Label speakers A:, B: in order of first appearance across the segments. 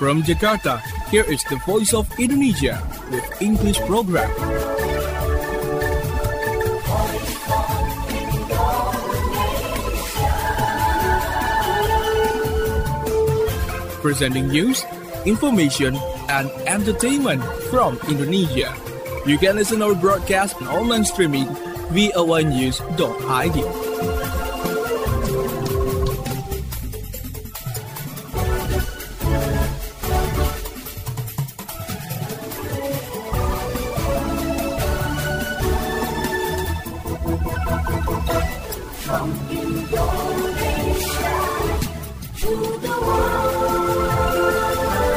A: From Jakarta, here is the Voice of Indonesia with English program. Presenting news, information, and entertainment from Indonesia. You can listen our broadcast on online streaming voanews.id.
B: From Indonesia to the world.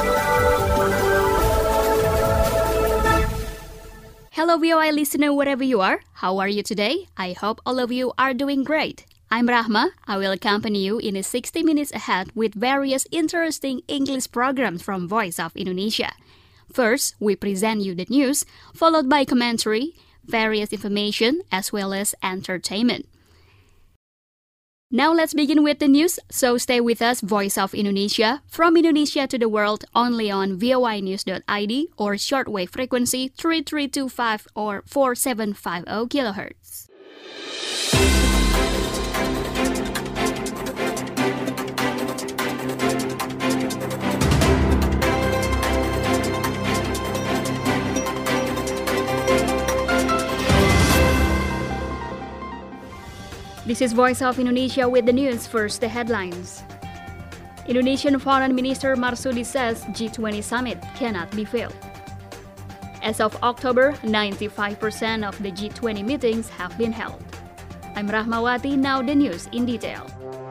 C: Hello VOA listener wherever you are. How are you today? I hope all of you are doing great. I'm Rahma. I will accompany you in a 60 minutes ahead with various interesting English programs from Voice of Indonesia. First, we present you the news, followed by commentary, various information, as well as entertainment. Now let's begin with the news, so stay with us, Voice of Indonesia, from Indonesia to the world, only on voanews.id or shortwave frequency 3325 or 4750 kHz. This is Voice of Indonesia with the news. First, the headlines. Indonesian Foreign Minister Marsudi says G20 summit cannot be failed. As of October, 95% of the G20 meetings have been held. I'm Rahmawati, now the news in detail.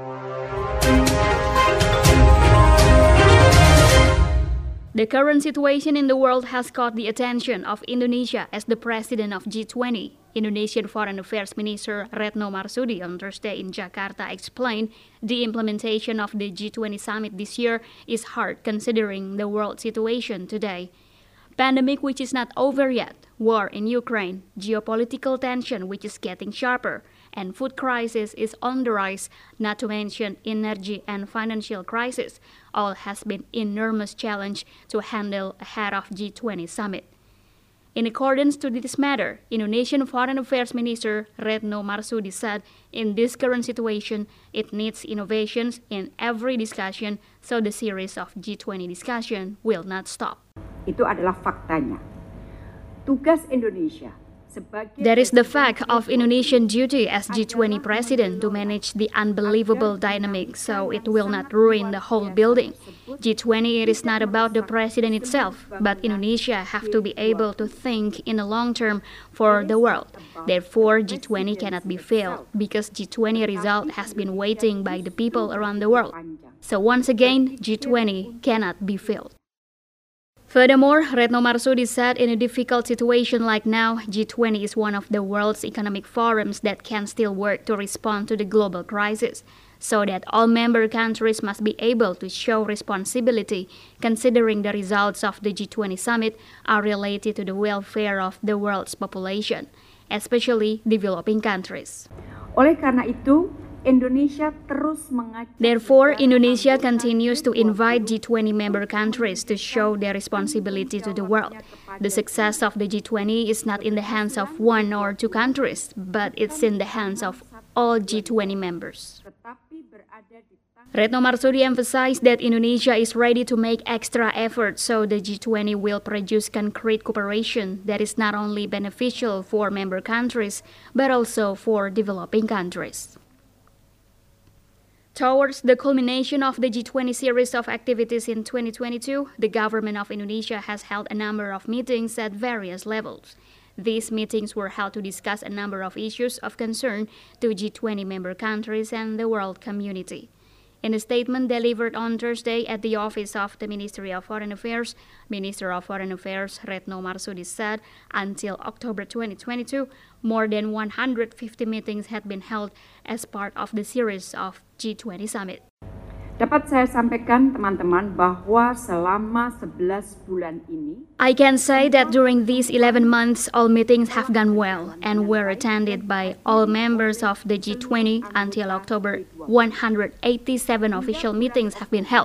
C: The current situation in the world has caught the attention of Indonesia as the president of G20. Indonesian Foreign Affairs Minister Retno Marsudi on Thursday in Jakarta explained the implementation of the G20 summit this year is hard considering the world situation today. Pandemic which is not over yet, war in Ukraine, geopolitical tension which is getting sharper, and food crisis is on the rise, not to mention energy and financial crisis, all has been enormous challenge to handle ahead of G20 summit. In accordance to this matter, Indonesian Foreign Affairs Minister Retno Marsudi said in this current situation, it needs innovations in every discussion, so the series of G20 discussion will not stop.
D: Itu adalah faktanya. Tugas Indonesia.
C: That is the fact of Indonesian duty as G20 president to manage the unbelievable dynamic so it will not ruin the whole building. G20 it is not about the president itself, but Indonesia have to be able to think in the long term for the world. Therefore, G20 cannot be failed because G20 result has been waiting by the people around the world. So once again, G20 cannot be failed. Furthermore, Retno Marsudi said in a difficult situation like now, G20 is one of the world's economic forums that can still work to respond to the global crisis, so that all member countries must be able to show responsibility considering the results of the G20 summit are related to the welfare of the world's population, especially developing countries.
D: Oleh karena itu, Indonesia terus
C: Therefore, Indonesia continues to invite G20 member countries to show their responsibility to the world. The success of the G20 is not in the hands of one or two countries, but it's in the hands of all G20 members. Retno Marsudi emphasized that Indonesia is ready to make extra efforts so the G20 will produce concrete cooperation that is not only beneficial for member countries, but also for developing countries. Towards the culmination of the G20 series of activities in 2022, the government of Indonesia has held a number of meetings at various levels. These meetings were held to discuss a number of issues of concern to G20 member countries and the world community. In a statement delivered on Thursday at the office of the Ministry of Foreign Affairs, Minister of Foreign Affairs Retno Marsudi said until October 2022, more than 150 meetings had been held as part of the series of G20 Summit.
D: Dapat saya sampaikan teman-teman bahwa selama 11 bulan ini
C: I can say that during these 11 months, all meetings have gone well and were attended by all members of the G20 until October. 187 official meetings have been held.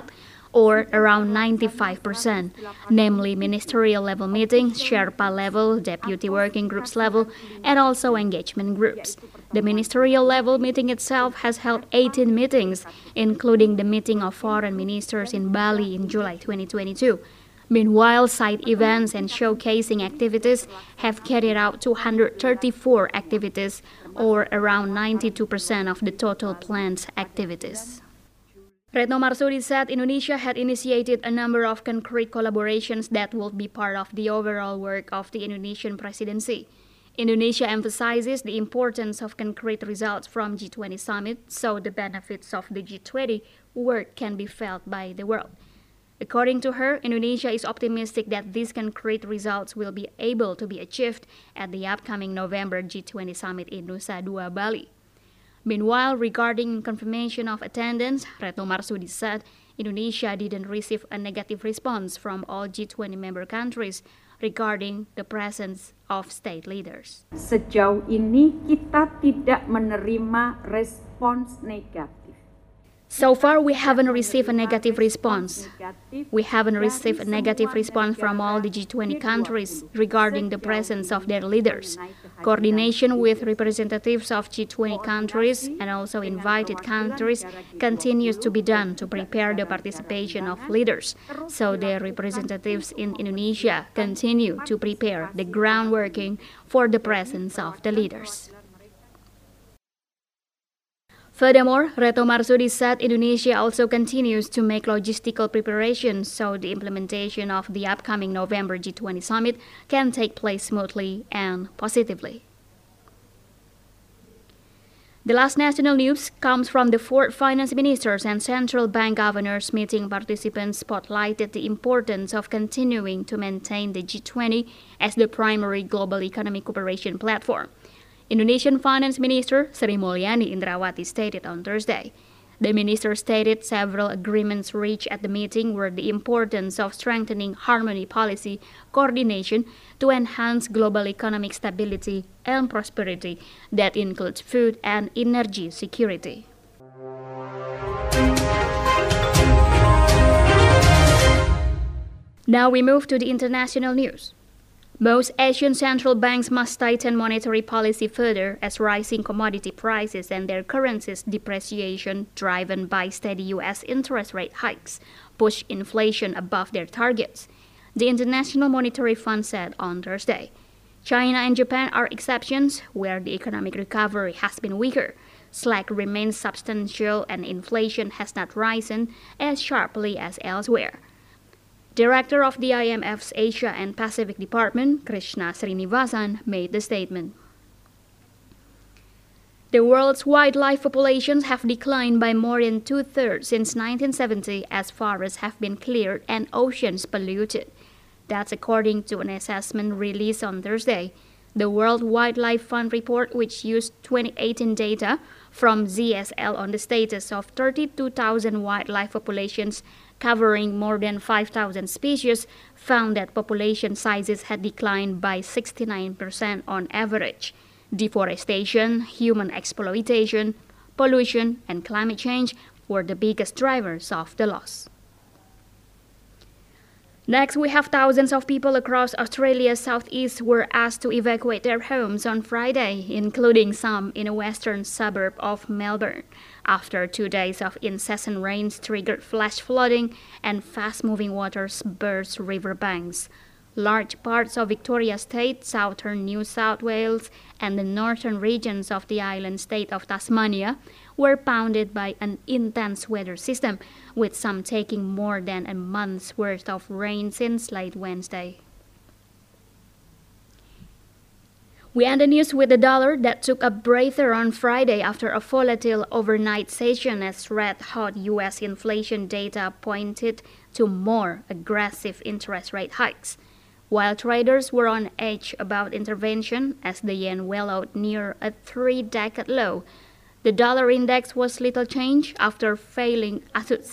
C: or around 95%, namely ministerial level meetings, Sherpa level, deputy working groups level, and also engagement groups. The ministerial level meeting itself has held 18 meetings, including the meeting of foreign ministers in Bali in July 2022. Meanwhile, side events and showcasing activities have carried out 234 activities, or around 92% of the total planned activities. Retno Marsudi said Indonesia had initiated a number of concrete collaborations that will be part of the overall work of the Indonesian presidency. Indonesia emphasizes the importance of concrete results from G20 summit, so the benefits of the G20 work can be felt by the world. According to her, Indonesia is optimistic that these concrete results will be able to be achieved at the upcoming November G20 summit in Nusa Dua, Bali. Meanwhile, regarding confirmation of attendance, Retno Marsudi said Indonesia didn't receive a negative response from all G20 member countries regarding the presence of state leaders.
D: Sejauh ini kita tidak menerima respons negatif.
C: So far, we haven't received a negative response. We haven't received a negative response from all the G20 countries regarding the presence of their leaders. Coordination with representatives of G20 countries and also invited countries continues to be done to prepare the participation of leaders, so their representatives in Indonesia continue to prepare the groundwork for the presence of the leaders. Furthermore, Retno Marsudi said Indonesia also continues to make logistical preparations so the implementation of the upcoming November G20 summit can take place smoothly and positively. The last national news comes from the fourth finance ministers and central bank governors meeting. Participants spotlighted the importance of continuing to maintain the G20 as the primary global economic cooperation platform. Indonesian Finance Minister Sri Mulyani Indrawati stated on Thursday. The minister stated several agreements reached at the meeting were the importance of strengthening harmony policy coordination to enhance global economic stability and prosperity that includes food and energy security. Now we move to the international news. Most Asian central banks must tighten monetary policy further as rising commodity prices and their currencies' depreciation, driven by steady U.S. interest rate hikes, push inflation above their targets, the International Monetary Fund said on Thursday. China and Japan are exceptions, where the economic recovery has been weaker. Slack remains substantial and inflation has not risen as sharply as elsewhere. Director of the IMF's Asia and Pacific Department, Krishna Srinivasan, made the statement. The world's wildlife populations have declined by more than two-thirds since 1970 as forests have been cleared and oceans polluted. That's according to an assessment released on Thursday. The World Wildlife Fund report, which used 2018 data from ZSL on the status of 32,000 wildlife populations covering more than 5,000 species, found that population sizes had declined by 69% on average. Deforestation, human exploitation, pollution, and climate change were the biggest drivers of the loss. Next, we have thousands of people across Australia's southeast were asked to evacuate their homes on Friday, including some in a western suburb of Melbourne, after 2 days of incessant rains triggered flash flooding and fast-moving waters burst riverbanks. Large parts of Victoria State, southern New South Wales, and the northern regions of the island state of Tasmania were pounded by an intense weather system, with some taking more than a month's worth of rain since late Wednesday. We end the news with the dollar that took a breather on Friday after a volatile overnight session as red-hot U.S. inflation data pointed to more aggressive interest rate hikes. While traders were on edge about intervention as the yen wallowed near a three-decade low, the dollar index was little changed after falling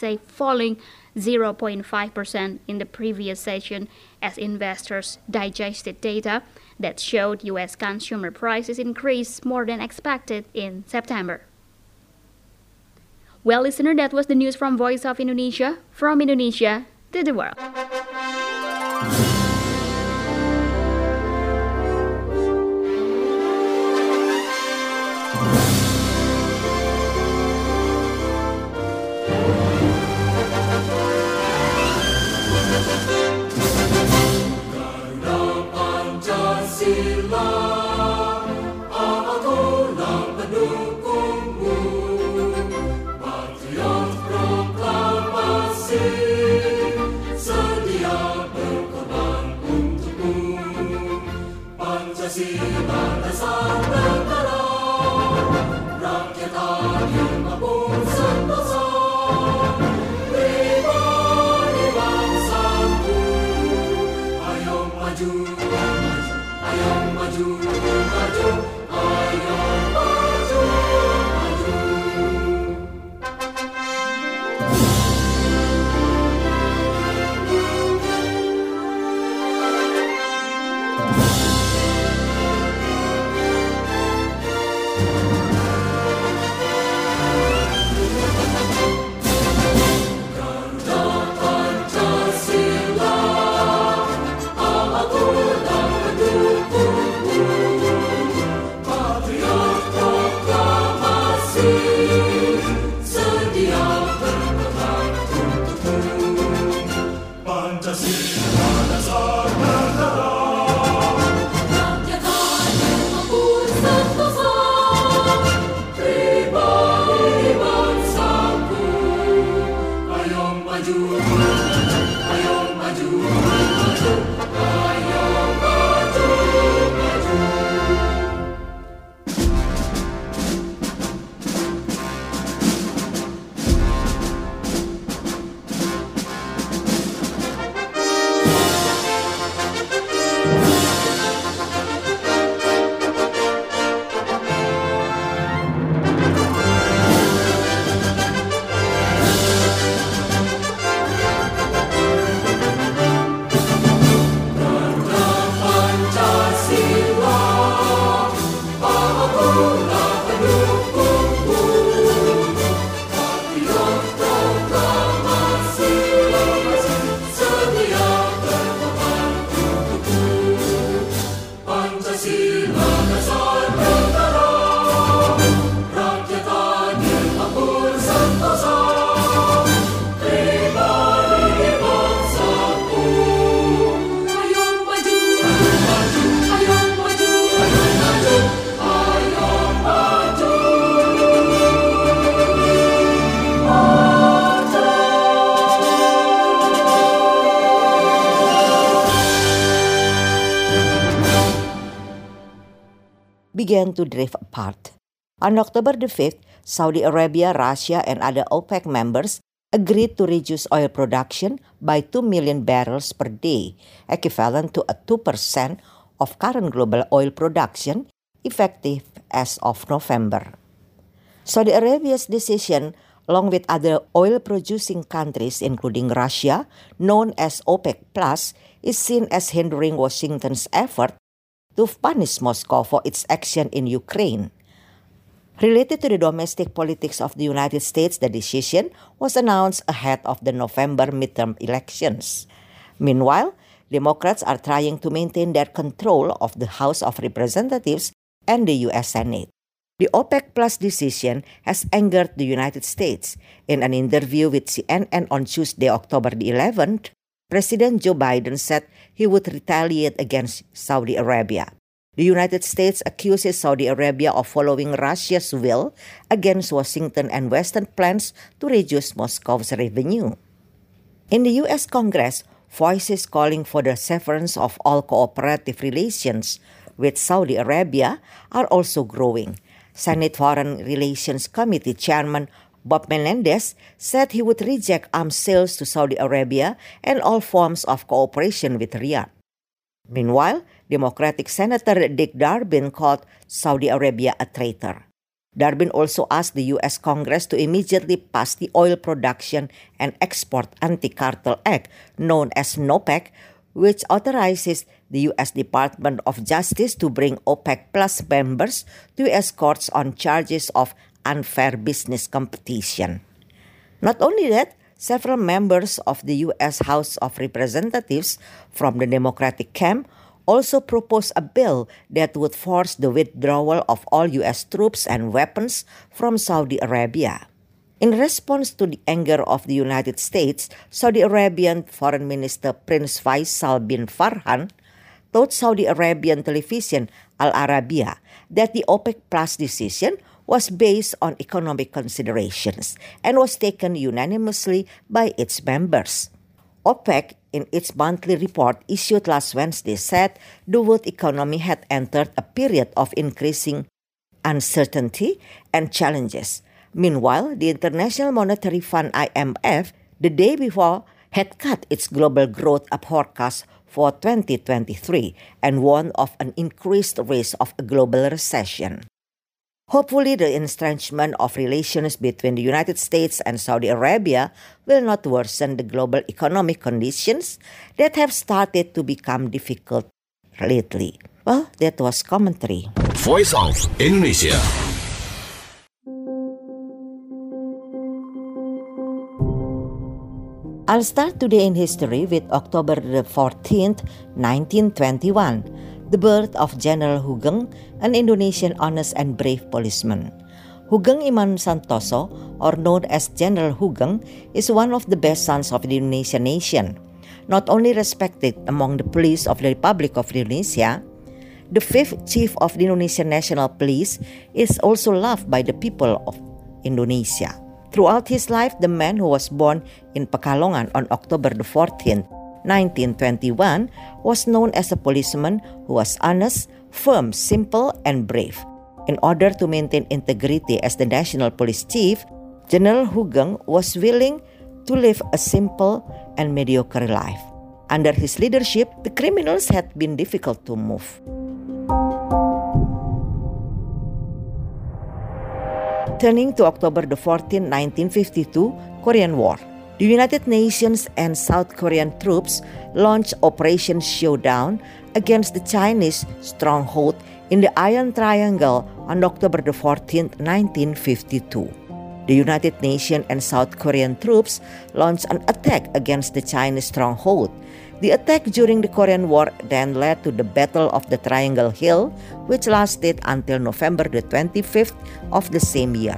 C: 0.5% in the previous session as investors digested data that showed U.S. consumer prices increased more than expected in September. Well, listener, that was the news from Voice of Indonesia, from Indonesia to the world.
E: began to drift apart. On October the 5th, Saudi Arabia, Russia, and other OPEC members agreed to reduce oil production by 2 million barrels per day, equivalent to 2% of current global oil production, effective as of November. Saudi Arabia's decision, along with other oil-producing countries, including Russia, known as OPEC+, is seen as hindering Washington's effort to punish Moscow for its action in Ukraine. Related to the domestic politics of the United States, the decision was announced ahead of the November midterm elections. Meanwhile, Democrats are trying to maintain their control of the House of Representatives and the U.S. Senate. The OPEC Plus decision has angered the United States. In an interview with CNN on Tuesday, October the 11th, President Joe Biden said he would retaliate against Saudi Arabia. The United States accuses Saudi Arabia of following Russia's will against Washington and Western plans to reduce Moscow's revenue. In the U.S. Congress, voices calling for the severance of all cooperative relations with Saudi Arabia are also growing. Senate Foreign Relations Committee Chairman Bob Menendez said he would reject arms sales to Saudi Arabia and all forms of cooperation with Riyadh. Meanwhile, Democratic Senator Dick Durbin called Saudi Arabia a traitor. Durbin also asked the U.S. Congress to immediately pass the Oil Production and Export Anti-Cartel Act, known as NOPEC, which authorizes the U.S. Department of Justice to bring OPEC Plus members to U.S. courts on charges of unfair business competition. Not only that, several members of the U.S. House of Representatives from the Democratic camp also proposed a bill that would force the withdrawal of all U.S. troops and weapons from Saudi Arabia. In response to the anger of the United States, Saudi Arabian Foreign Minister Prince Faisal bin Farhan told Saudi Arabian television Al Arabiya that the OPEC Plus decision was based on economic considerations and was taken unanimously by its members. OPEC, in its monthly report issued last Wednesday, said the world economy had entered a period of increasing uncertainty and challenges. Meanwhile, the International Monetary Fund IMF, the day before, had cut its global growth forecast for 2023 and warned of an increased risk of a global recession. Hopefully, the entrenchment of relations between the United States and Saudi Arabia will not worsen the global economic conditions that have started to become difficult lately. Well, that was commentary.
F: Voice of Indonesia.
E: I'll start today in history with October the 14th, 1921, the birth of General Hugeng, an Indonesian honest and brave policeman. Hugeng Iman Santoso, or known as General Hugeng, is one of the best sons of the Indonesian nation. Not only respected among the police of the Republic of Indonesia, the fifth chief of the Indonesian National Police is also loved by the people of Indonesia. Throughout his life, the man who was born in Pekalongan on October the 14th, 1921, was known as a policeman who was honest, firm, simple, and brave. In order to maintain integrity as the national police chief, General Hugeng was willing to live a simple and mediocre life. Under his leadership, the criminals had been difficult to move. Turning to October the 14th, 1952, Korean War. The United Nations and South Korean troops launched Operation Showdown against the Chinese stronghold in the Iron Triangle on October the 14th, 1952. The United Nations and South Korean troops launched an attack against the Chinese stronghold. The attack during the Korean War then led to the Battle of the Triangle Hill, which lasted until November the 25th of the same year.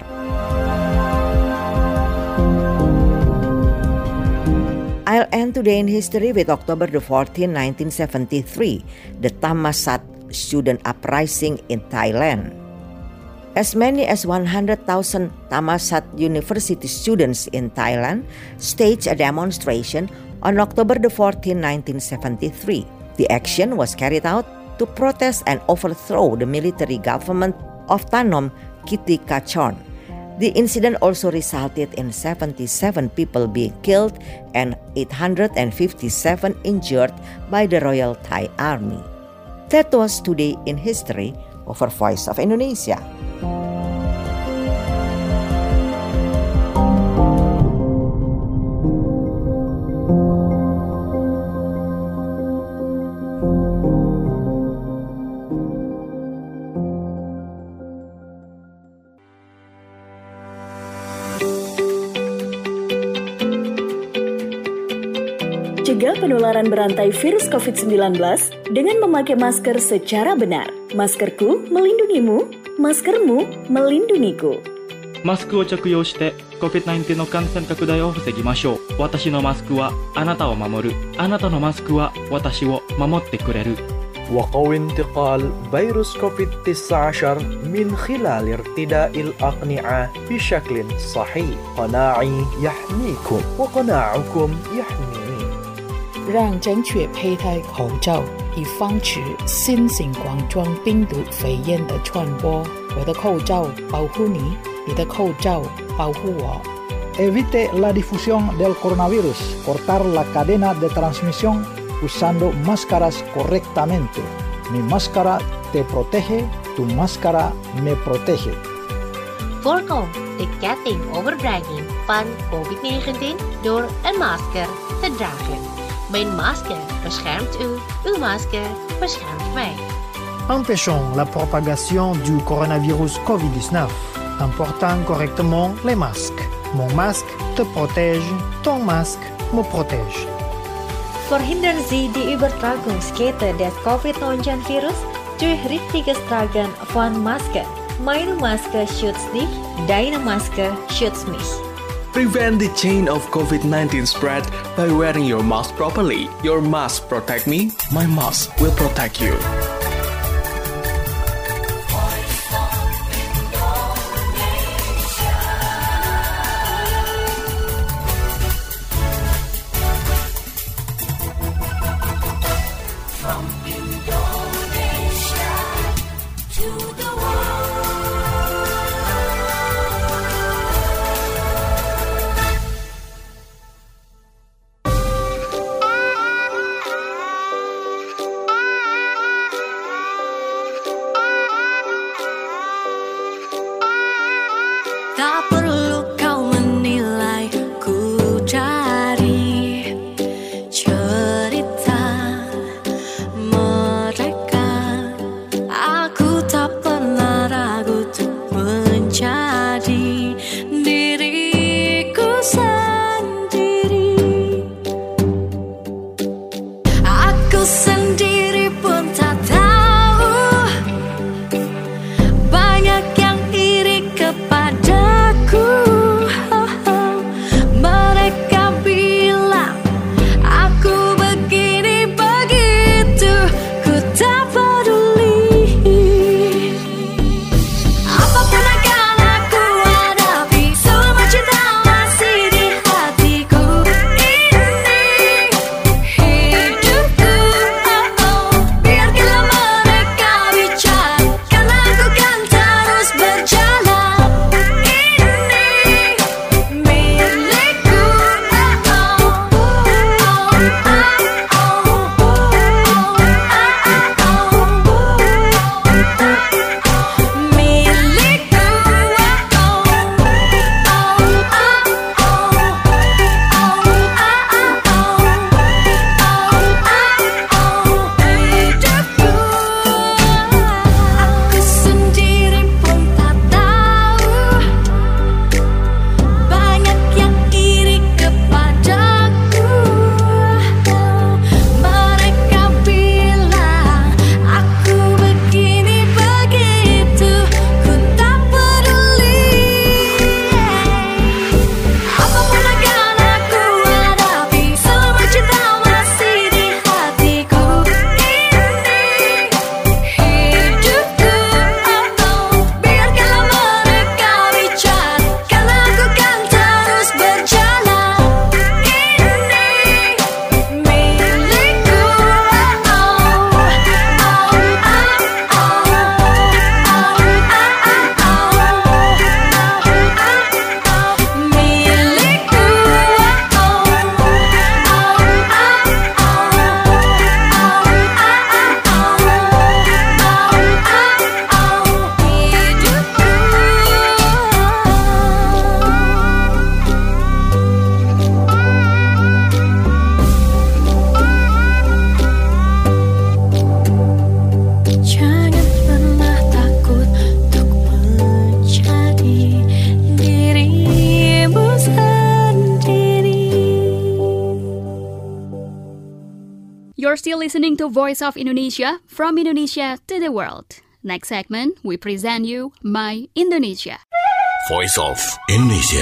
E: I'll end today in history with October the 14th, 1973, the Thammasat student uprising in Thailand. As many as 100,000 Thammasat University students in Thailand staged a demonstration on October the 14th, 1973. The action was carried out to protest and overthrow the military government of Thanom Kittikachorn. The incident also resulted in 77 people being killed and 857 injured by the Royal Thai Army. That was Today in History over Voice of Indonesia.
G: Cegah penularan berantai virus COVID-19 dengan memakai masker secara benar. Maskerku melindungimu, maskermu melindungiku.
H: マスクを着用して COVID-19 の感染拡大を防ぎましょう。私のマスクはあなたを守る。あなたのマスクは私を守ってくれる。
I: وقوي انتقال فيروس كوفيد-19 من خلال ارتداء الأقنعة بشكل صحيح. قناعي يحميكم وقناعكم يحميني.
J: 让正确佩戴口罩，以防止新型冠状病毒肺炎的传播。我的口罩保护你，你的口罩保护我。
K: Evite la difusión del coronavirus. Cortar la cadena de transmisión usando máscaras correctamente. Mi máscara te protege, tu máscara me protege.
L: Voorkom de ketting overbrenging van COVID-19 door een masker te dragen. Mijn masker beschermt u, uw masker beschermt mij.
M: Empêchons la propagation du coronavirus COVID-19 en portant correctement les masques. Mon masque te protège, ton masque me protège.
N: Verhindern Sie die Übertragungskette des Covid-19-Virus durch richtiges Tragen von Maske. Meine Maske schützt dich, deine Maske schützt mich.
A: Prevent the chain of COVID-19 spread by wearing your mask properly. Your mask protect me, my mask will protect you.
B: Tak perlu kau menilai ku dari cerita mereka. Aku tak pernah ragu untuk menjadi diriku sendiri. Aku sendiri pun tak tahu banyak yang iri kepada mereka bilang aku begini begitu, ku tak peduli. Apapun akan aku hadapi, semua cinta masih di hatiku. Ini hidupku, biarkanlah mereka bicara, karena aku kan terus berjalan.
C: You're still listening to Voice of Indonesia, from Indonesia to the world. Next segment, we present you My Indonesia.
F: Voice of Indonesia.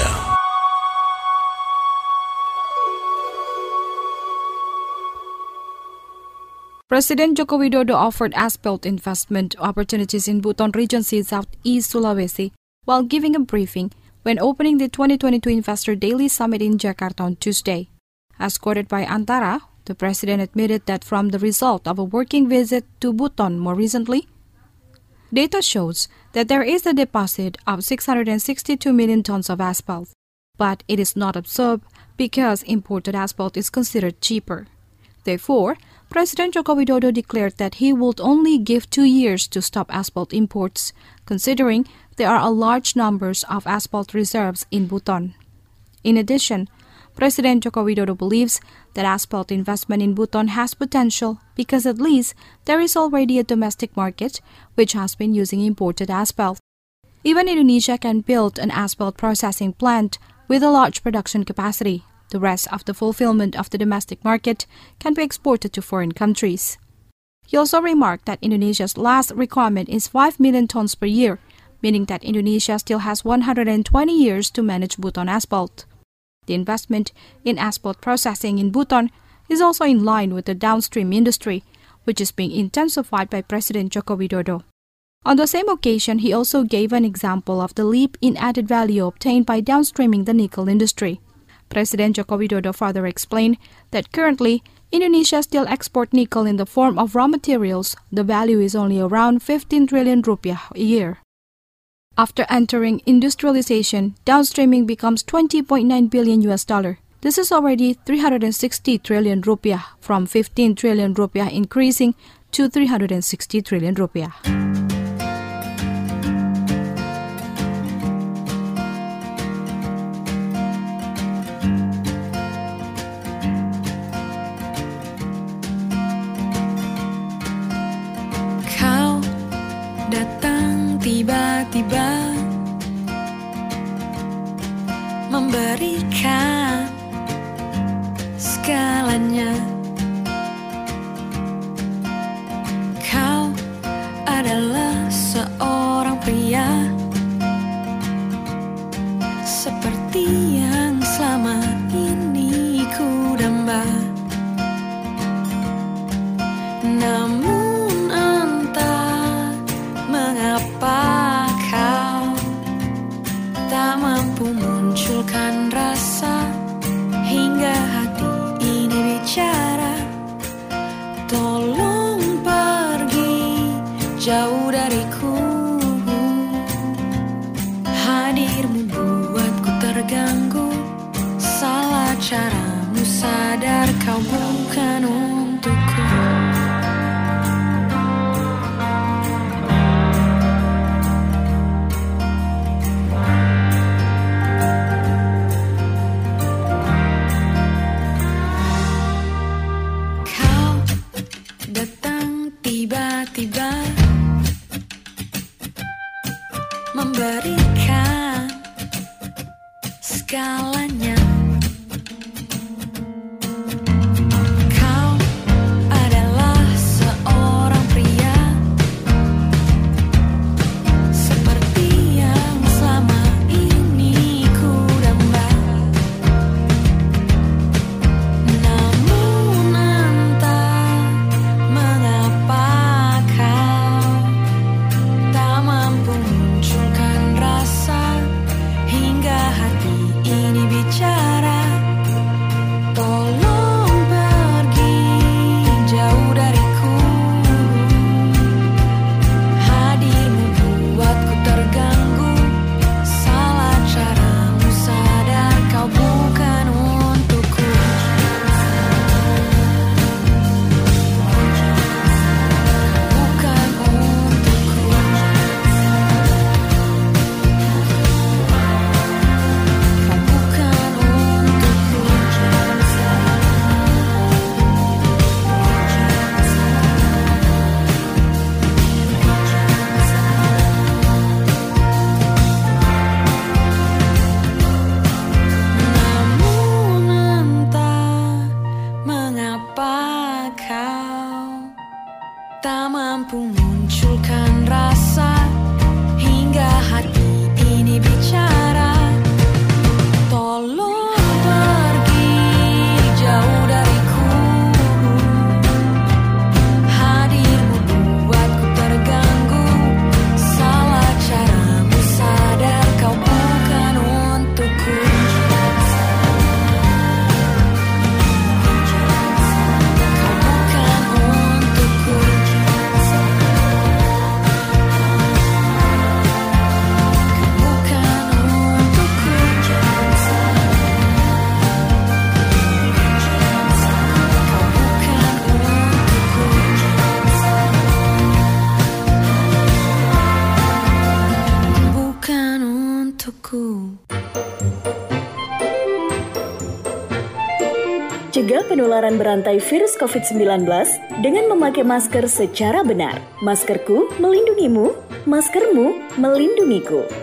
O: President Joko Widodo offered asphalt investment opportunities in Buton Regency, Southeast Sulawesi, while giving a briefing when opening the 2022 Investor Daily Summit in Jakarta on Tuesday. As quoted by Antara, the president admitted that from the result of a working visit to Buton more recently, data shows that there is a deposit of 662 million tons of asphalt, but it is not absorbed because imported asphalt is considered cheaper. Therefore, President Joko Widodo declared that he would only give 2 years to stop asphalt imports, considering there are a large numbers of asphalt reserves in Buton. In addition, President Joko Widodo believes that asphalt investment in Buton has potential because at least there is already a domestic market which has been using imported asphalt. Even Indonesia can build an asphalt processing plant with a large production capacity. The rest of the fulfillment of the domestic market can be exported to foreign countries. He also remarked that Indonesia's last requirement is 5 million tons per year, meaning that Indonesia still has 120 years to manage Buton asphalt. The investment in asphalt processing in Buton is also in line with the downstream industry, which is being intensified by President Joko Widodo. On the same occasion, he also gave an example of the leap in added value obtained by downstreaming the nickel industry. President Joko Widodo further explained that currently, Indonesia still exports nickel in the form of raw materials. The value is only around 15 trillion rupiah a year. After entering industrialization, downstreaming becomes $20.9 billion. This is already 360 trillion rupiah, from 15 trillion rupiah increasing to 360 trillion rupiah.
B: Kau datang tiba-tiba memberikan segalanya. Kau adalah seorang pria seperti yang selama ini ku damba. Namun entah mengapa kau tak mampu munculkan rasa hingga hati ini bicara. Tolong pergi jauh dariku. Hadirmu buatku terganggu. Salah caramu, sadar kau bukan untukku. Tiba-tiba memberikan segalanya. Kau adalah seorang pria seperti yang selama ini ku damba. Namun entah mengapa tak mampu munculkan rasa hingga hati ini bicara. Tolong pergi jauh dariku. Hadirmu buatku terganggu. Salah caramu, sadar kau bukan untukku. Bukan untukku. Tak mampu munculkan rasa hingga hati ini bicara. Tolong pergi jauh dariku. Hadirmu buatku terganggu. Salah caramu, sadar kau bukan untukku.
G: Cegah penularan berantai virus COVID-19 dengan memakai masker secara benar. Maskerku melindungimu, maskermu melindungiku.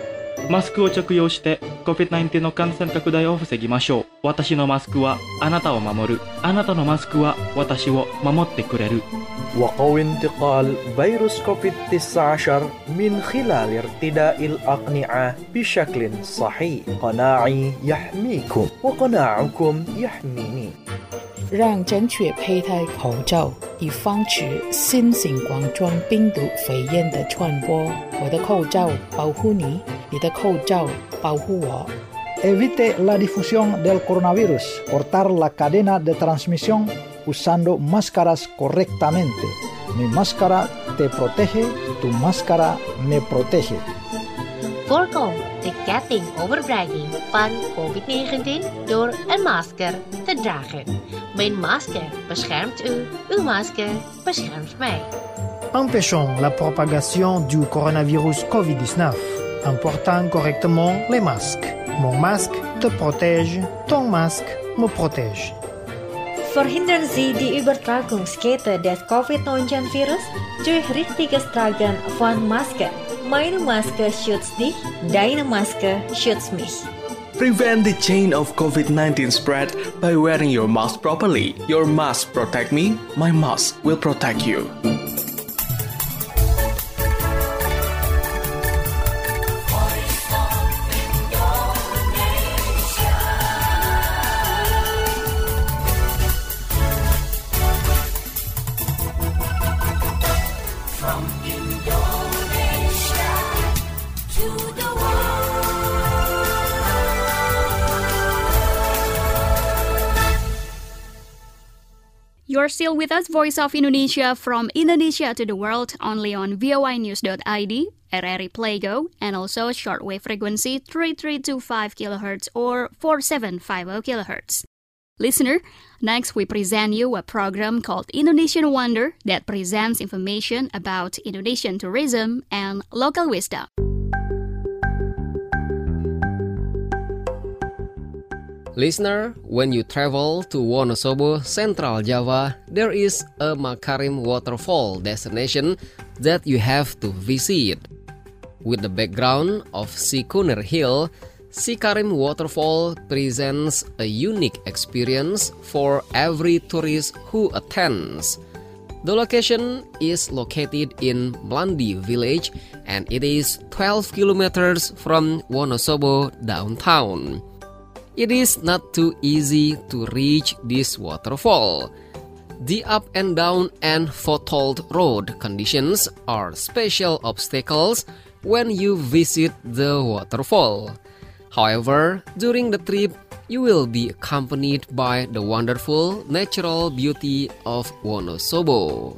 H: マスクを着用して COVID-19 の感染拡大を防ぎましょう。私のマスクはあなたを守る。あなたのマスクは私を守ってくれる。
I: وقو انتقال فيروس كوفيد-19 من خلال ارتداء الأقنعة بشكل صحيح. قناعي يحميكم وقناعكم يحميني.
J: 让正确佩戴口罩，以防止新型冠状病毒肺炎的传播。我的口罩保护你，你的口罩保护我。
K: Evite la difusión del coronavirus. Cortar la cadena de transmisión usando máscaras correctamente. Mi máscara te protege, tu máscara me protege.
L: Voorkom de ketting overbrenging van COVID-19 door een masker te dragen. Mijn masker beschermt u, uw masker beschermt mij.
M: Empêchons la propagation du coronavirus COVID-19 en portant correctement les masques. Mon masque te protège, ton masque me protège.
N: Verhindern Sie die Übertragungskette des Covid-19-Virus durch richtiges Tragen von Masken. Meine Maske schützt dich, deine Maske schützt mich.
A: Prevent the chain of COVID-19 spread by wearing your mask properly. Your mask protect me, my mask will protect you.
C: You're still with us, Voice of Indonesia, from Indonesia to the world, only on voinews.id, RRI Playgo, and also shortwave frequency 3325 kHz or 4750 kHz. Listener, next we present you a program called Indonesian Wonder that presents information about Indonesian tourism and local wisdom.
P: Listener, when you travel to Wonosobo, Central Java, there is a Makarim waterfall destination that you have to visit. With the background of Sikunir Hill, Sikarim Waterfall presents a unique experience for every tourist who attends. The location is located in Mlandi village and it is 12 kilometers from Wonosobo downtown. It is not too easy to reach this waterfall. The up and down and potholed road conditions are special obstacles when you visit the waterfall. However, during the trip, you will be accompanied by the wonderful natural beauty of Wonosobo.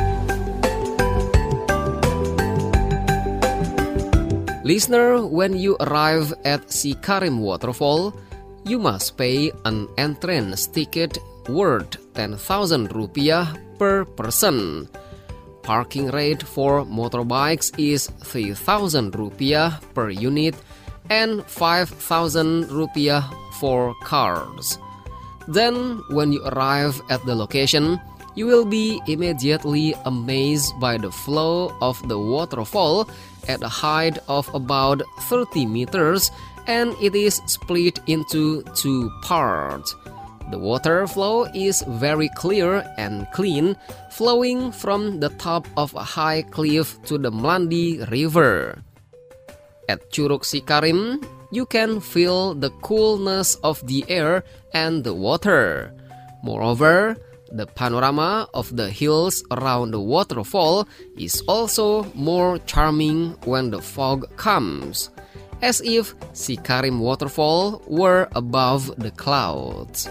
P: Listener, when you arrive at Sikarim Waterfall, you must pay an entrance ticket worth 10,000 rupiah per person. Parking rate for motorbikes is 3,000 rupiah per unit and 5,000 rupiah for cars. Then, when you arrive at the location, you will be immediately amazed by the flow of the waterfall at a height of about 30 meters, and it is split into two parts. The water flow is very clear and clean, flowing from the top of a high cliff to the Mlandi River. At Curug Sikarim, you can feel the coolness of the air and the water. Moreover, the panorama of the hills around the waterfall is also more charming when the fog comes, as if Sikarim Waterfall were above the clouds.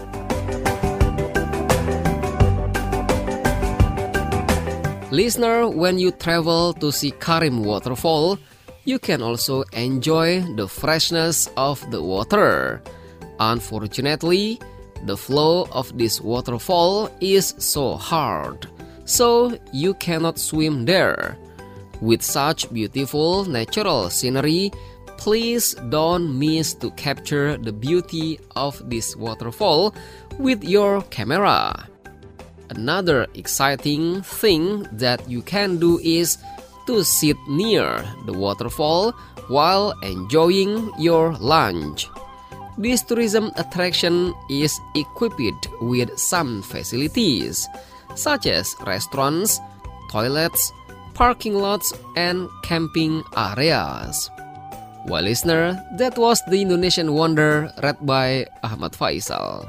P: Listener, when you travel to Sikarim Waterfall, you can also enjoy the freshness of the water. Unfortunately, the flow of this waterfall is so hard, so you cannot swim there. With such beautiful natural scenery, please don't miss to capture the beauty of this waterfall with your camera. Another exciting thing that you can do is to sit near the waterfall while enjoying your lunch. This tourism attraction is equipped with some facilities, such as restaurants, toilets, parking lots, and camping areas. Well, listener, that was the Indonesian Wonder read by Ahmad Faisal.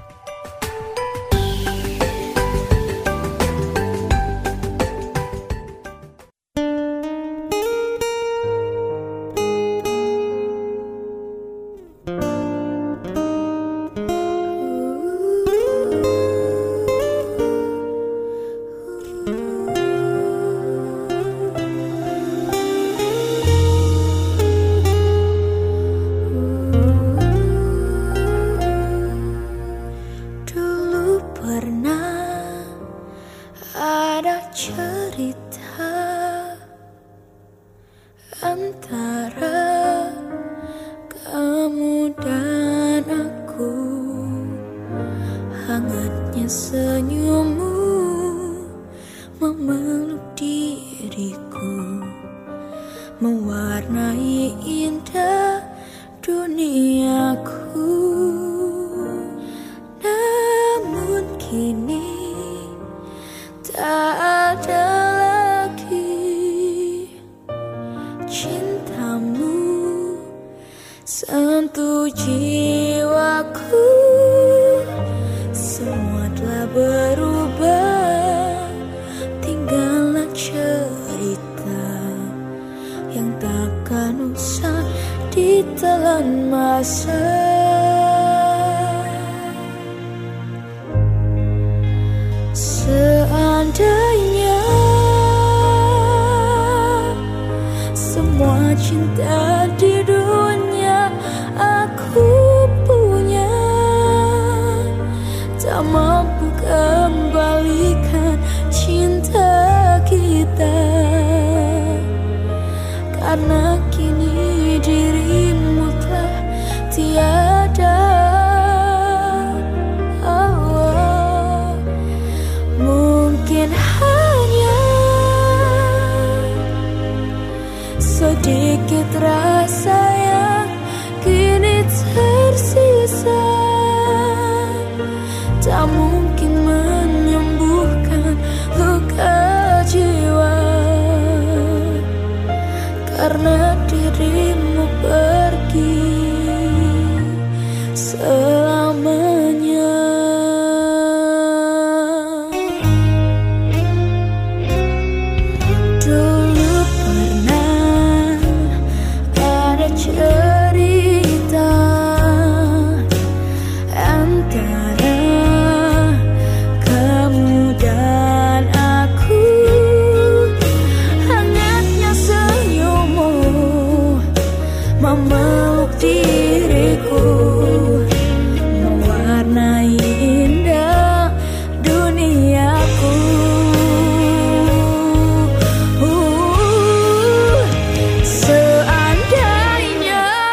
B: Antara kamu dan aku, hangatnya senyummu memeluk diriku, mewarnai indah duniaku. Namun kini tak ada sentuh jiwaku, semua telah berubah, tinggallah cerita yang takkan usah ditelan masa. Seandainya semua cinta di dunia aku punya, tak mampu kembalikan cinta kita, karena kini dirimu telah tiada. Oh, mungkin hanya sedikit rasa yang kini tersisa, tak mungkin menyembuhkan luka jiwa, karena dirimu pergi selamanya. Dulu pernah ada cerita antara kamu dan aku, hangatnya senyummu memeluk diriku, mewarnai indah duniaku. Seandainya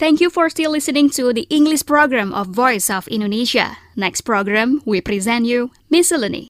C: Thank you for still listening to the English program of Voice of Indonesia. Next program, we present you Miscellany.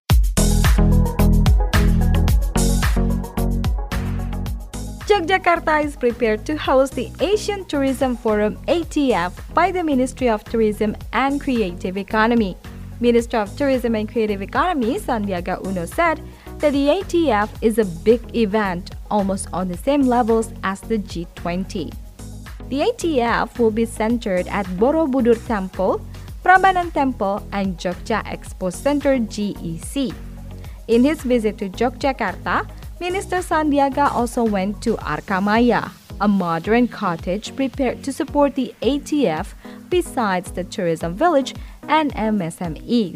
Q: Yogyakarta is prepared to host the Asian Tourism Forum ATF by the Ministry of Tourism and Creative Economy. Minister of Tourism and Creative Economy Sandiaga Uno said that the ATF is a big event, almost on the same levels as the G20. The ATF will be centered at Borobudur Temple, Prambanan Temple, and Jogja Expo Center GEC. In his visit to Yogyakarta, Minister Sandiaga also went to Arkamaya, a modern cottage prepared to support the ATF besides the tourism village and MSMEs.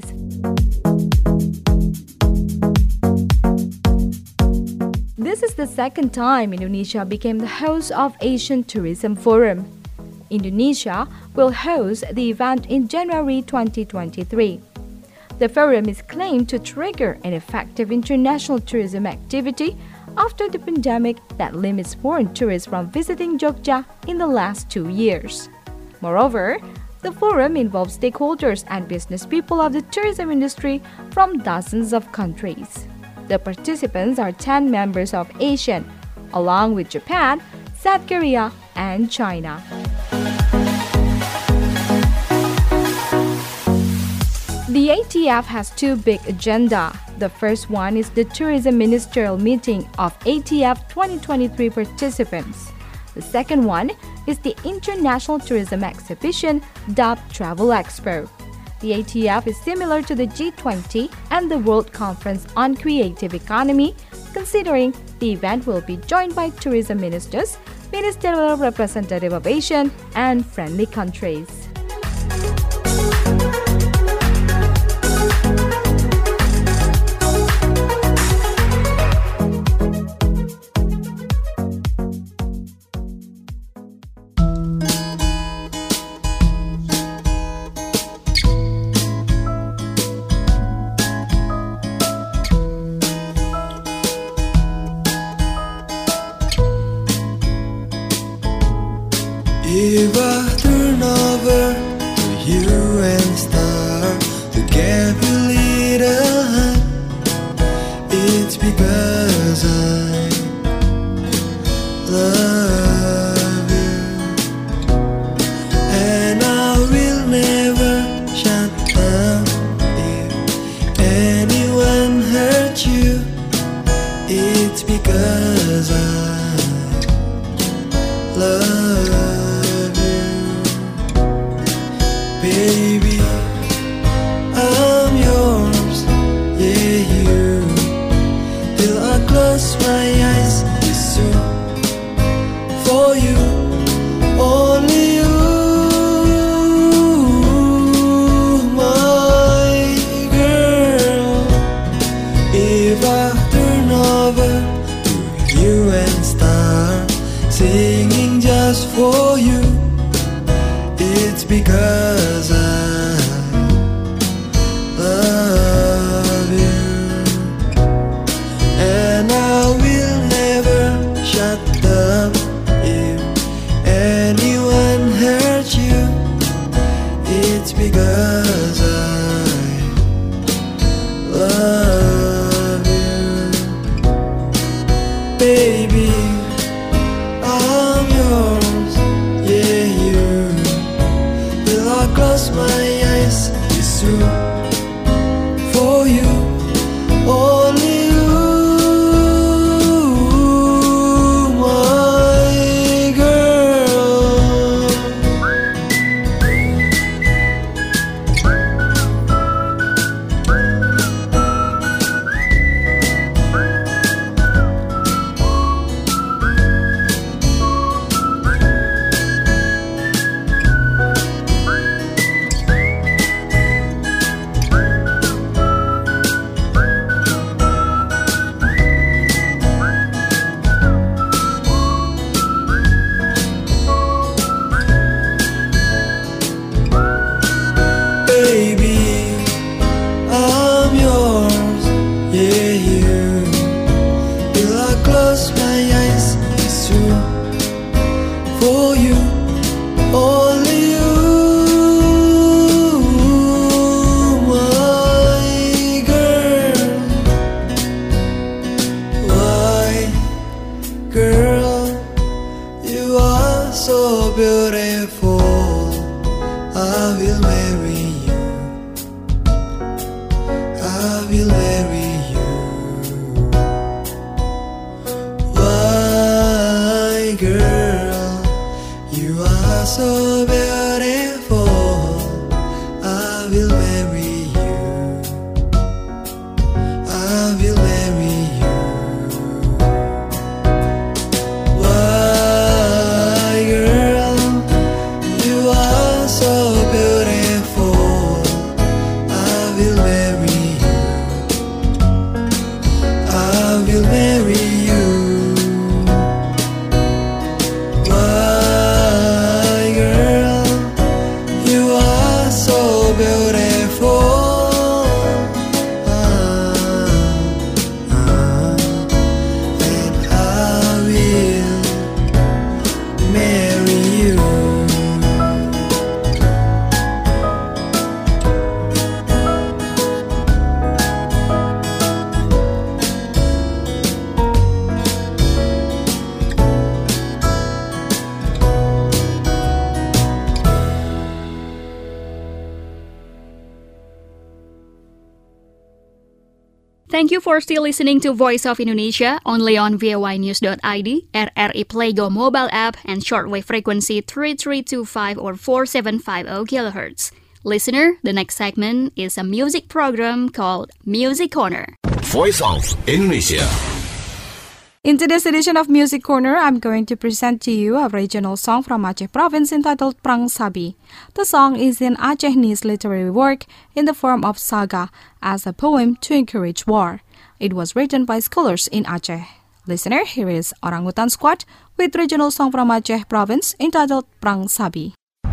Q: This is the second time Indonesia became the host of Asian Tourism Forum. Indonesia will host the event in January 2023. The forum is claimed to trigger an effective international tourism activity after the pandemic that limits foreign tourists from visiting Jogja in the last 2 years. Moreover, the forum involves stakeholders and business people of the tourism industry from dozens of countries. The participants are 10 members of ASEAN, along with Japan, South Korea, and China. The ATF has two big agendas. The first one is the Tourism Ministerial Meeting of ATF 2023 participants. The second one is the International Tourism Exhibition dubbed Travel Expo. The ATF is similar to the G20 and the World Conference on Creative Economy, considering the event will be joined by tourism ministers, ministerial representative of ASEAN, and friendly countries.
R: If I turn over to you and start to give you little hand, it's because I love you, and I will never shut up if anyone hurt you. It's because I love you. Baby, I'm yours, yeah, you. Till I close my eyes, it's true. For you, only you, my girl. If I turn over to you and start singing just for you, it's because I love you, and I will never shut up if anyone hurt you. It's because I love you, baby. I'm yours, yeah, you. Till I close my eyes, it's true. For you, only you, my girl. beautiful, I will marry you. I will marry you. Why, girl, you are so beautiful, I will marry you. I will marry you. Why, girl, you are so beautiful, I will marry you. I will marry you. Why, girl, you are so beautiful, and I will marry you.
C: Thank you for still listening to Voice of Indonesia, only on voinews.id, RRI Playgo mobile app, and shortwave frequency 3325 or 4750 kHz. Listener, the next segment is a music program called Music Corner.
F: Voice of Indonesia.
O: In today's edition of Music Corner, I'm going to present to you a regional song from Aceh province entitled Perang Sabi. The song is in Acehese literary work in the form of saga as a poem to encourage war. It was written by scholars in Aceh. Listener, here is Orangutan Squad with regional song from Aceh province entitled Perang Sabi.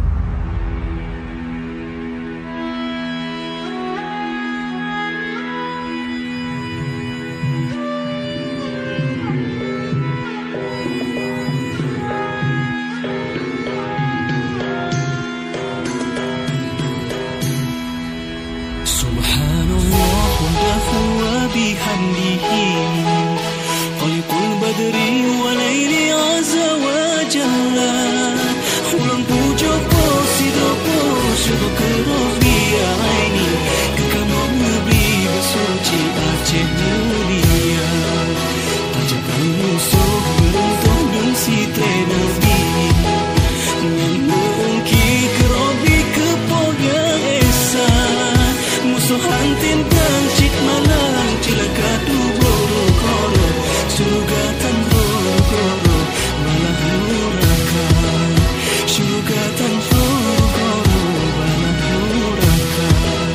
R: بحمده خلق البدر والليل عز وجل Ulang puja posida posida kerobi aini Kekamu beri bersuci Aceh mulia Ajakan musuh beruntung dengsi trenabi Yang mengki kerobi kepoda esa Musuh hantin pencit malang Cilaka du boro-koro Sugatan boro-koro Malah nuraka Sugatan boro-koro Malah nuraka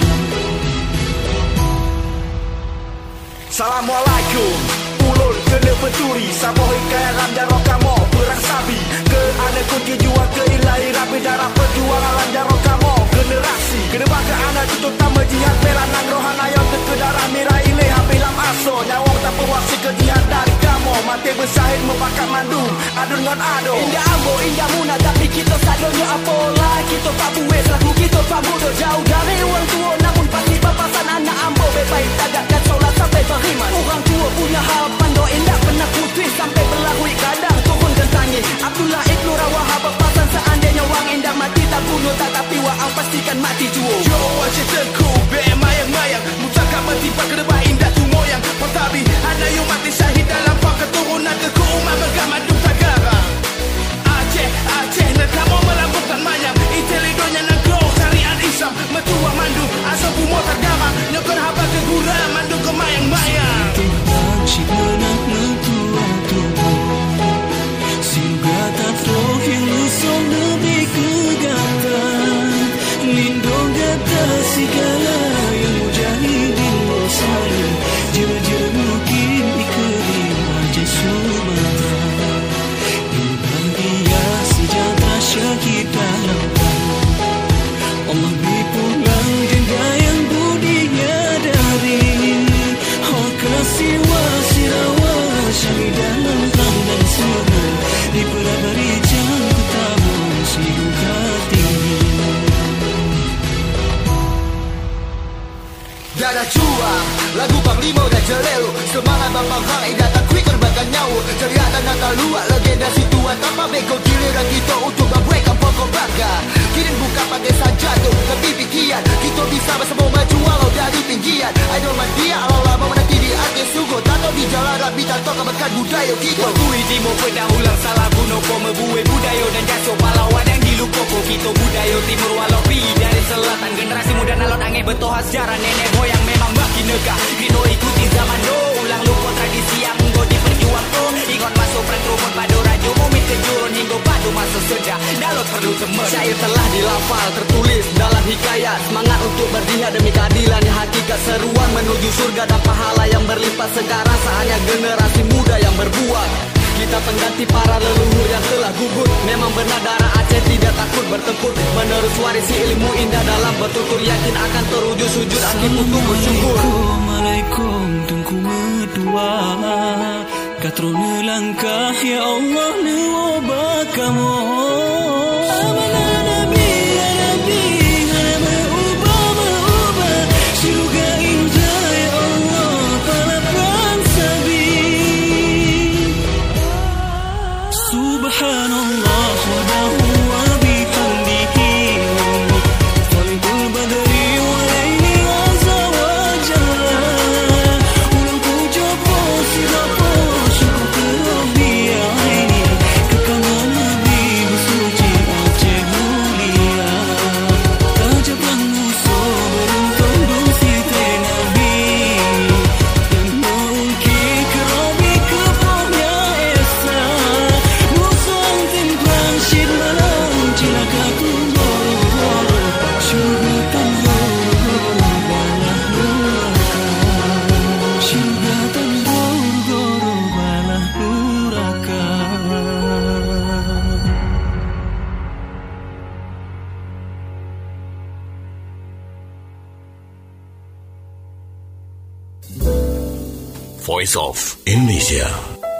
S: Assalamualaikum Ulun kena peturi Sabohi kaya lanjaro kamo Perang sabi Ke ane kunci jua ke ilahi Rapi darah perjuangan lanjaro kamo Generasi Kena bangga anak tutup tama jihad Pelanang rohana yang terkedarah Mirai ilih habilam aso Nyawang tak perwasi ke jihad dari kamo Mati bersahid membakat mandum Adun ngon ado Indah ambo indah muna Tapi kita sadonya apola Kita tak buwe selaku kita tak muda Jauh dari orang tua Namun pasti papasan anak ambo Bebaik tagakkan solat sampai beriman Orang tua punya harapan doain tak pernah putih Sampai berlahui kadang turun dan tangis Abdullah Ibnu Rawaha berpasan Seandainya wang indah mati tak bunuh tak Tapi wa'ang pastikan mati juo Yo ceritaku be mayang-mayang Mutakan mati pak kedebah indah tu moyang Pertabi anak yang mati syahid dalam pak keturunan Ke umat bergamad duta garang Aceh, Aceh nekamo melambungkan mayang Intelidonya negro syariat Islam Metua mandu asal bumo tergarang Nyokor haba ke gura mandu ke mayang-mayang
R: Tuhan si menang mentua tubuh Sugatan roh yang lusong lebih kegatan Lindung gata segala yang mujahidin muslim Jera-jera mungkin ikerim Aceh Sumatera Ini bahagia sejahtera syahid dalam Allah bipulang jenda yang budinya dari Oh kasih wasirawa syahid dalam perang dan surga Di perabari jam ketamu seduka tinggi
S: Dada juang, lagu Bang Limo dan Jelelo Semangat Bang Bang Hang, indah tak kuih terbagi korbankan nyawa. Ceria dan Natal luar legenda situan tanpa bego giliran kita untuk membuatkan pokok bakar. Kirim bukan pakai sajadah tapi pikiran kita bisa bersama maju walau dari pinggiran. Idol media Allah lama menanti di atas sungguh tak tahu di jalan rapi tak tahu kebekan budaya kita.
T: Waktu timur pendahulang salah guna mebuai budaya dan jasuh pahlawan yang dilukoko. Kita budaya timur walau pi dari selatan. Generasi muda nalot angin bertoha sejarah nenek moyang memang makin negah. Kita ikuti zaman do ulang lupa tradisi yang go diperjuang tu. Ingat masuk perang rumput padu rajo umit kejurun hingga padu masuk sedah. Nalot perlu temen.
U: Syair telah dilafal tertulis dalam hikayat. Semangat untuk berjihad demi keadilan yang hakikat. Seruan menuju surga dan pahala yang berlipat. Sekarang saatnya generasi muda yang berbuat. Kita pengganti para leluhur yang telah gugur. Memang benar darah Aceh tidak takut bertempur. Menerus warisi ilmu indah dalam bertutur. Yakin akan terwujud sujud aki putu bersyukur.
R: Assalamualaikum tungku medua. Katrona langkah ya Allah ne obakamu. Amanah Nabi ya Nabi hana mengubah syurga indah ya Allah palapan sabi. Subhanallah wa huwa bihamdihi falikul badri wa laili azza wa jalla. Ulang puja posidapo syukur ke Rabbi aini kekangan Nabi bersuci Aceh mulia. Tajablah musuh beruntung dungsi Nabi dan mungkin ke Rabbi kepomnya esa. Musuh timpang syid malam cilaka tunggoro syurga tanggoro balah nuraka. Syurga tanggoro balah nuraka.
F: Voice of Indonesia.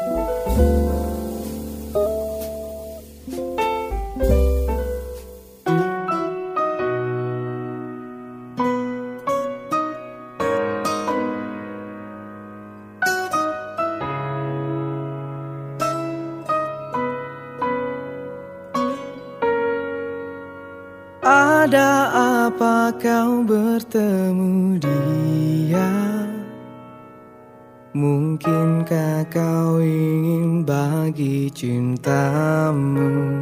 V: Ada apa kau bertemu dia? Mungkinkah kau ingin bagi cintamu?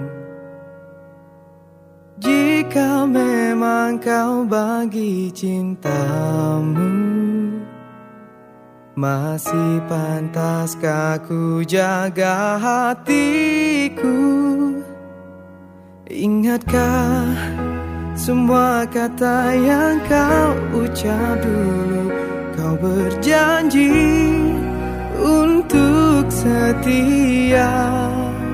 V: Jika memang kau bagi cintamu, masih pantaskah ku jaga hatiku? Ingatkah semua kata yang kau ucap dulu? Kau berjanji untuk setia.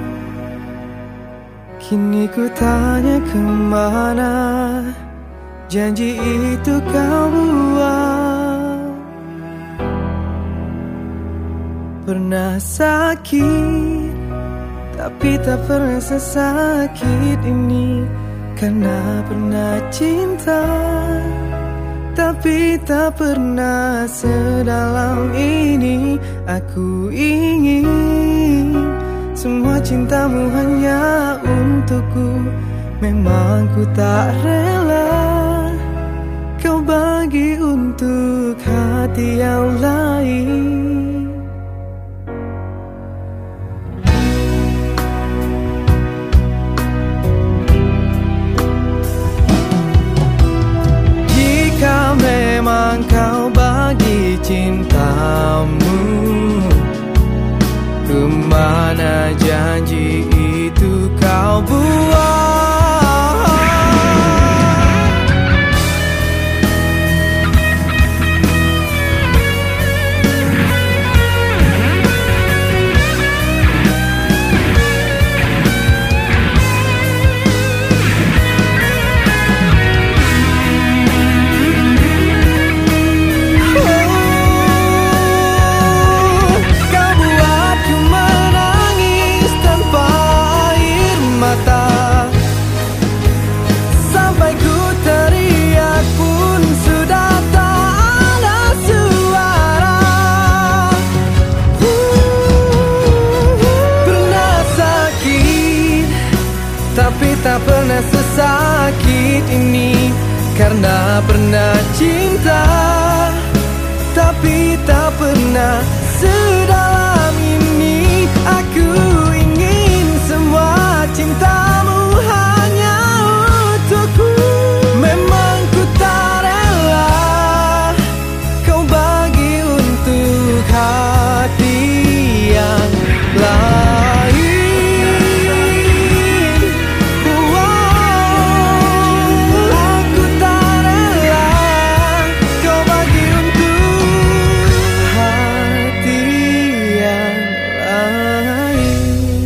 V: Kini ku tanya kemana janji itu kau buat? Pernah sakit tapi tak pernah sesakit ini. Karena pernah cinta tapi tak pernah sedalam ini. Aku ingin semua cintamu hanya untukku. Memang ku tak rela kau bagi untuk hati yang lain. Memang kau bagi cintamu, kemana janji itu kau buat? Tanpa pernah sesakit ini karena pernah cinta, tapi tak pernah sedalam ini. Aku ingin semua cintamu hanya untukku. Memang ku tak rela kau bagi untuk hati yang lain. Aku tak rela kau bagi untuk hati yang lain.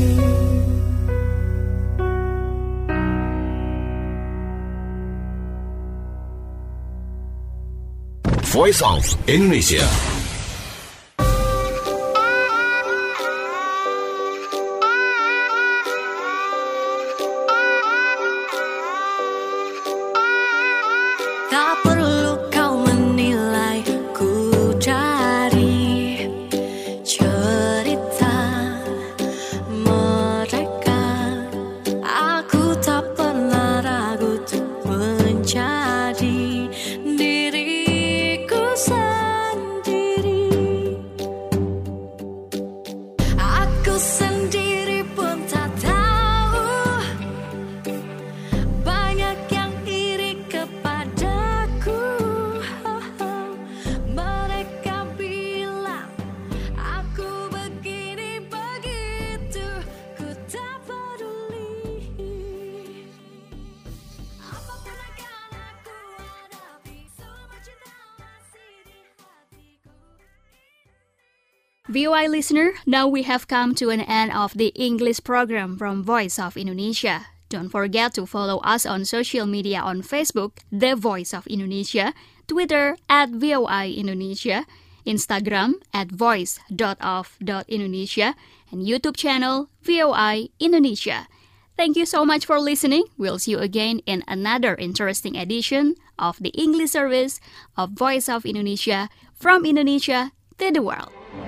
F: Voice of Indonesia.
B: Tak perlu kau menilai ku dari cerita mereka. Aku tak pernah ragu untuk menjadi diriku sendiri. Aku sendiri pun tak tahu banyak yang iri kepadaku. Mereka bilang aku begini begitu, ku tak peduli. Apapun akan aku hadapi, semua cinta masih di hatiku.
C: VOA listener, now we have come to an end of the English program from Voice of Indonesia. Don't forget to follow us on social media on Facebook, The Voice of Indonesia, Twitter @VOI Indonesia, Instagram @voice.of.indonesia, and YouTube channel VOI Indonesia. Thank you so much for listening. We'll see you again in another interesting edition of the English service of Voice of Indonesia from Indonesia to the world.